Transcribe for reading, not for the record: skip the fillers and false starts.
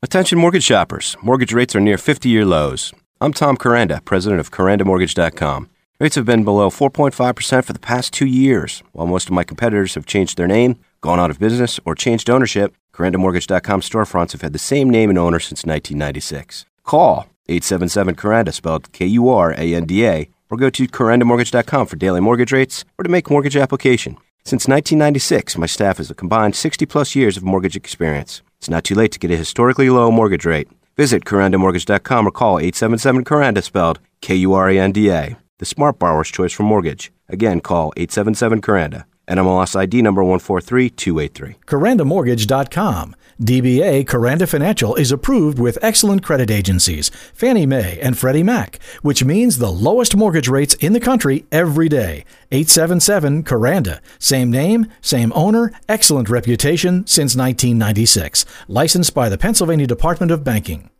Attention mortgage shoppers. Mortgage rates are near 50-year lows. I'm Tom Coranda, president of CorandaMortgage.com. Rates have been below 4.5% for the past 2 years. While most of my competitors have changed their name, gone out of business, or changed ownership, CorandaMortgage.com storefronts have had the same name and owner since 1996. Call 877-CORANDA, spelled Kuranda, or go to CorandaMortgage.com for daily mortgage rates or to make a mortgage application. Since 1996, my staff has a combined 60-plus years of mortgage experience. It's not too late to get a historically low mortgage rate. Visit CorandaMortgage.com or call 877-CORANDA, spelled Kuranda. The smart borrower's choice for mortgage. Again, call 877-CORANDA. NMLS ID number 143283. CorandaMortgage.com. DBA Coranda Financial is approved with excellent credit agencies, Fannie Mae and Freddie Mac, which means the lowest mortgage rates in the country every day. 877-CORANDA. Same name, same owner, excellent reputation since 1996. Licensed by the Pennsylvania Department of Banking.